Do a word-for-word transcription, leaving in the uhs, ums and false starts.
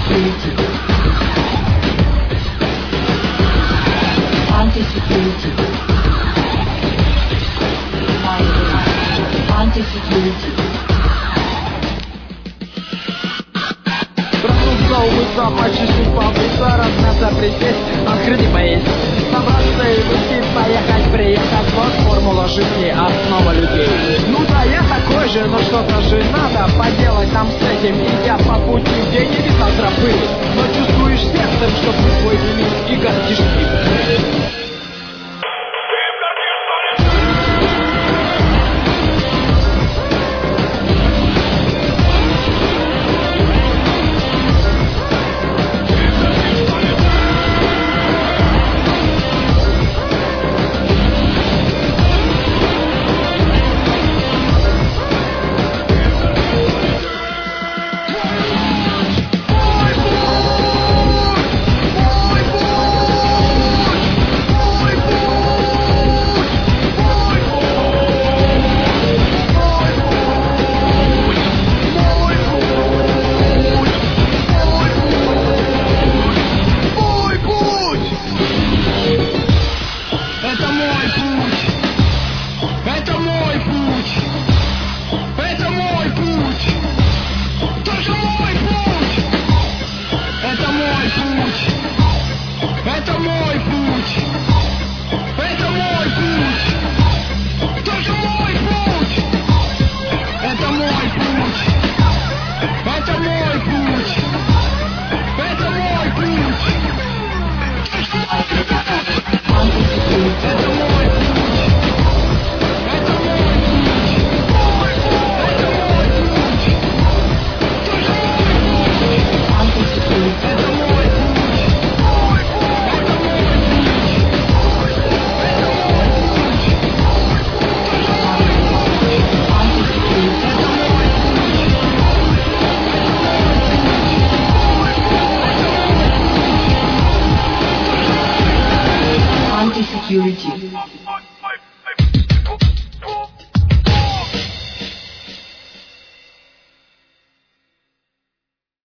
Anti-security. Anti-security. Anti-security. Проснуться, умыться, почистить полбица, размяться, присесть, открыть поесть, собраться и выйти, поехать, приехать. Вот формула жизни, основа людей. Ну да, я такой же, но что-то же надо поделать нам с этим. Идя по пути, где не видно тропы, но чувствуешь сердцем, что путь твой велик, и гордишь им. Anti-security.